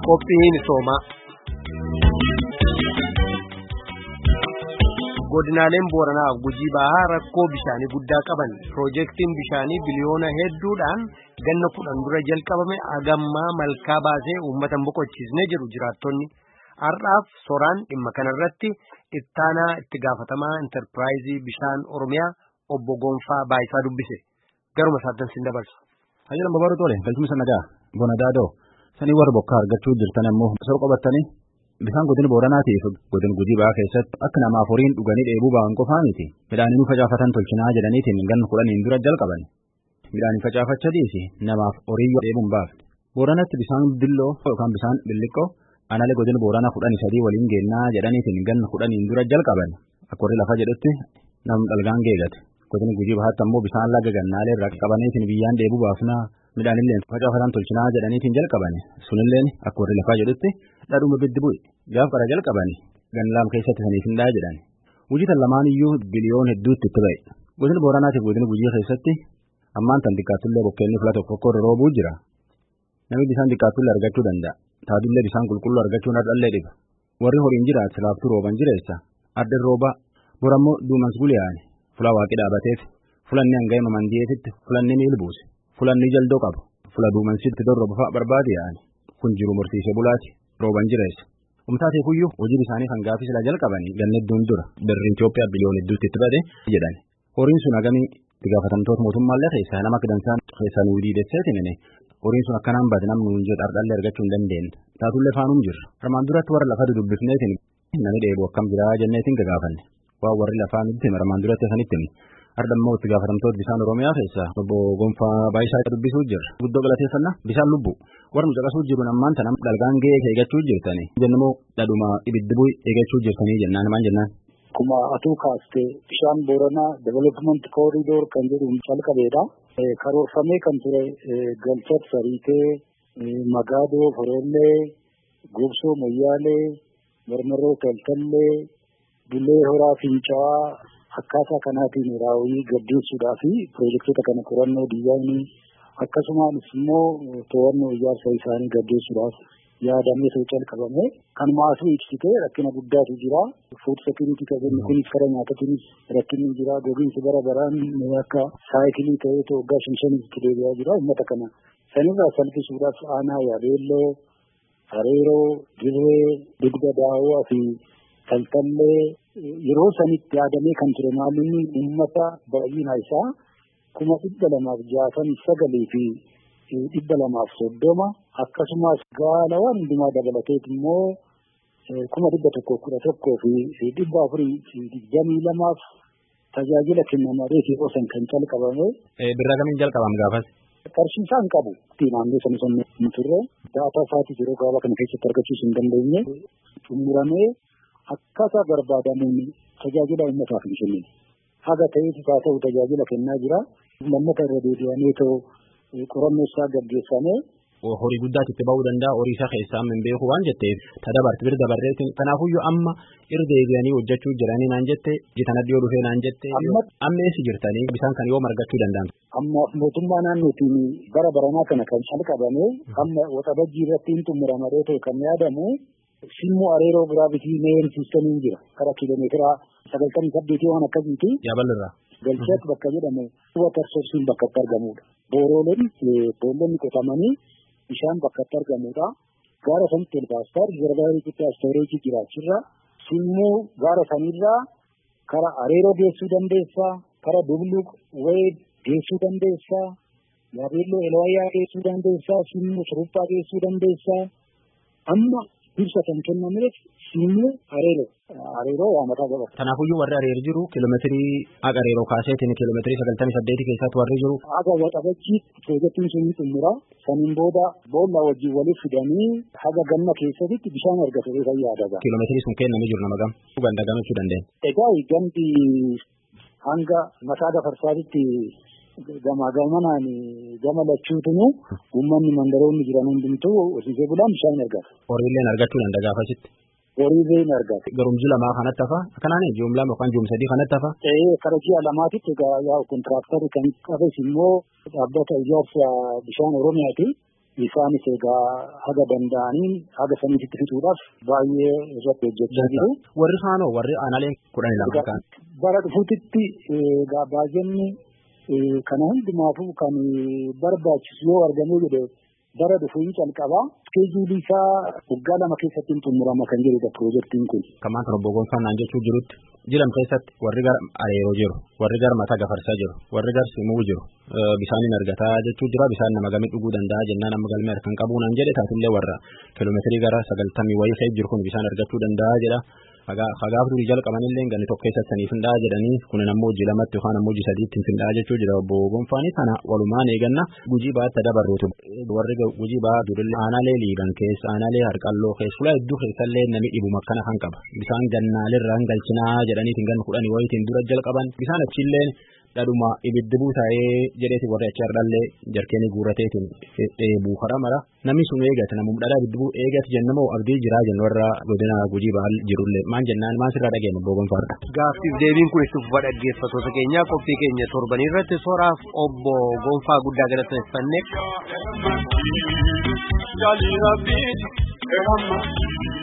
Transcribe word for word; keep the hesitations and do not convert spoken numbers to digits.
Qophiin misoomaa. Godinaaleen Booranaa fi Gujii Bahaa rakkoo bishaanii guddaa qaban. Piroojeektiin bishaanii biliyoona hedduudhaan ganna kudhan dura jalqabame hagammaa malkaa baasee uummatan boqochiisnee jiru jiraattonni. Har'aaf soraan dhimma kanarratti ittaanaa itti gaafatamaa intarpiraayizii bishaan Oromiyaa obbo Gonfaa Baayisaa dubbise. Garuma isaatti sin dabarsa. Hayyalan babaru tole galchumsa nagaa bona daadoo sanii warra bokkaa argachuu jirtan ammoo sor qabattanii bishaan godina Booranaatii fi godina Gujii Bahaa keessatti akka namaaf horiin dhuganii dheebuu ba'an qofaa miti midhaan nu facaafatan tolchinaa jedhaniitiin ganna kudhaniin dura jalqaban midhaan facaafachaa dhiisi namaaf horii dheebuun baafne Booranatti bishaan billoo yookaan bishaan billiqqoo analee godina Booranaa kudhanii sadii waliin geennaa jedhaniitiin ganna kudhaniin dura jalqaban akka warri lafa jedhutti nam dhalgaan geegate godina Gujii Bahaatti ammoo bishaan laga gannaalee irraa qabaniitiin biyyaan dheebuu baafnaa midhaanillee facaafatan tolchinaa jedhaniitiin jalqaban sunilleen akka warri lafaa jedhutti dhadhuma biddi bu'e gaaf qara jalqabani ganlaam keessatti saniif hin dhaa jedhan wujitan lamaan iyyuu biliyoon hedduutti itti ba'e godina Booranaatiif godina Gujii keessatti ammaan tan xiqqaattullee bokkeenni fila tokko tokko irra roobuu jira namni bishaan xiqqaattullee argachuu danda'a taadullee bishaan qulqulluu argachuun ardhallee dhiba warri horiin jiraat silaaftuu rooban jireessa ardin roobaa borammoo duumans guliyaani fula waaqi dhaabateef fulanni hanga'ima mandiyeetitti fulanni miil buuse fulanni jaldoo qabu fula duumansitti dorroba fa'a barbaade yaa'ani kun jiru murtiisee bulaati rooban jireessa umtaatee kuyyuu hojii isaanii kan gaafii sila jalqabanii ganna hedduun dura birriin Itoophiyaa biliyoon hedduutti itti bade jedhan horiin sun hagamii itti gaafatamtoota mootummaallee keessaa nama kidansaan keessaa nuu diidesseetiin horiin sun akkanaan bade namni nuun jedhu ardhallee argachuu hin dandeenye taatullee faanuum jirra armaan duratti warra lafa dudubbifneetiin namni dheebuu akkam jiraa jenneetiin gagaafanne waan warri lafaa miti armaan duratti sanitti ardammoo itti gaafatamtoota bishaan Oromiyaa keessaa obbo Gonfaa Baayisaa dubbisuu jirra guddoo galateeffannaa bishaan lubbuu warra nu caqasuu jiru ammaan tanam dhalgaan ga'ee eeggachuu jirtanii jennamoo dhadhuma ibiddi bu'e eeggachuu jirtanii jennaan maan jennaan. Kuma atuu kaastee bishaan Booranaa development corridor kan jedhuun calqabeedha. Karoorfamee kan ture Galchat Sariitee, Magaadoo, Forollee, Gobsoo, Moyyaalee, Marmarroo, Taltallee, Bulee Horaa, Fincaa'aa akkaataa kanaatiin raawwii gaggeessuudhaa fi piroojektota kana qorannoo diizaayinii akkasumas immoo to'annoo ijaarsa isaanii gaggeessuudhaaf yaadamee ta'uu calqabame kanuma asuu ibsitee rakkina guddaatu jira food security qabeenya kunis karaa nyaatatiinis rakkinni jira gogiinsi bara baraan akka saayikilii ta'ee waggaa shan shanitti deebi'aa jira uummata kana sanirraa salphisuudhaaf aanaa Yaabeelloo, Hareeroo, Dirree, Dugda Daawwaa fi Taltallee yeroo sanitti yaadamee kan ture maalinni uummata baay'ina isaa kuma dhibba lamaaf jaatamii sagalii fi dhibba lamaaf soddoma akkasumas gaalawwan hundumaa dabalateet immoo kuma dhibba tokko kudha tokkoo fi dhibba afurii fi digdamii lamaaf tajaajila kennamaree fi osan kan calqabame. Birraa kamiin jalqabam gaafas? Qarshiisaa hin qabu. Naannoo sana sana hin turre daataa isaatii yeroo gaabaa kana keessatti argachuus hin dandeenye xumuramee akkaataa barbaadamuun tajaajila uummataaf hin kennine. Haga ta'eef haa ta'u tajaajila kennaa jira. Lammata irra deebi'anii ta'u qorannoo isaa gaggeessamee. Horii guddaatti itti ba'uu danda'a horii isaa keessaa hin beeku waan jetteef tadabarti bira dabarreetiin kanaafuyyuu amma irra deebi'anii hojjechuu jiranii naan jette jitan addiyoo dhufee naan jette amma eessi jirtanii bishaan kan yoo margachuu danda'an. Amma mootummaa naannootiin bara baranaa kana kan calqabame amma waxabajjii irratti hin xumuramadee ta'e kan yaadamu simmoo Hareeroo giraavitii meeyin siistamiin jira karaa kiiloomeetira sagaltamii saddeetii waan akkasiiti. Yaabalirraa. Galchat bakka jedhamu water sourcein bakka itti argamudha. Booroleen boollonni qotamanii bishaan bakka itti argamudha. Gaara sanitti elbaastar riizervaarii guddaa stooreejii jiraachirra simmoo gaara sanirraa karaa Hareeroo geessuu dandeessaa karaa Dubluq wayii geessuu dandeessaa Yaabeelloo Elwayyaa geessuu dandeessaa simmoo Suruphaa geessuu dandeessaa amma ibsa kan kennameef simmoo Hareeroo Hareeroo waa mataa qaba. Kanaafuyyuu warri Hareeroo jiru kiiloomeetirii haga Hareeroo kaaseetiin kiiloomeetirii sagaltamii saddeetii keessatti warri jiru. Haga waxabajjii piroojeektiin sun ni xumura. Saniin booda boolla wajjin waliif fidanii haga ganna keessatti bishaan argatee fayyadaa. Kiiloomeetirii sun kennamee jiru nama gam. Ganda gamachuu dandeenya. Egaa gandi hanga mataa gafarsaatitti gama gamanaan gama lachuutunu uummanni mandaroonni jiran hundumtuu horsiisee bulaan bishaan argata. Horiileen argachuu danda'a gaafasitti. Horiileen argata. Garumji lamaa kanatti hafa akkanaan ji'um lama yookaan ji'um sadii kanatti hafa. Ee kara ji'a lamaatitti egaa yaa kontiraaktarii kan qabes immoo dhaabbata ijaarsa bishaan Oromiyaati. isaanis egaa haga danda'aniin haga saniitti fixuudhaaf baay'ee irratti hojjechaa jiru. Warri faanoo warri aanaaleen kudhanii lama kan bara dhufuutitti egaa baay'inni kana hundumaafuu kan barbaachisu yoo argamee jedhe bara dhufuun calqabaa iskeejuulii isaa waggaa lama keessatti xumurama kan jedhudha piroojeektiin kun. Kamaan kan obbo Gonfannaan jechuu jirutti jilam keessatti warri gara areeroo jiru warri gara mataa gafarsaa jiru warri gara simuu jiru bishaaniin argataa jechuu jira bishaan nama gamii dhuguu danda'a jennaan amma galmee harkaan qabuunaan jedhe taatillee warra kiiloomeetirii gara sagaltamii wayii fe'ee jiru kun bishaan argachuu danda'a jedha. Fagaaf durii jalqabanillee ganni tokko keessatti findaa jedhanii kun ammoo hojii lamatti yookaan ammoo hojii sadiitti findaa jechuu jira obbo Gonfaanii kana walumaan eeganna gujii baatti dabarruutu warri gujii baa durillee aanaalee liiban keessa aanaalee harqalloo keessa fuula hedduu keessallee namni dhibu makkana kan qaba bishaan gannaalirraa galchinaa jedhaniitiin ganna kudhanii wayiitiin dura jalqaban bishaan achillee dhadhuma ibiddi buutaa'ee jedheeti warri achi hardhallee jarkeenii guurateetiin dheebuu karaa mara namni sun eegate namum dhadhaa ibiddi buu eegate jennamoo abdii jiraa jennu warra godina gujii baal jirullee maan jennaan maan sirraa dhageenya obbo Gonfaadha. Gaaffiif deebiin kun itti fufa dhaggeeffattoota keenyaa qophii keenya torbanii irratti sooraaf obbo Gonfaa guddaa galateeffannee.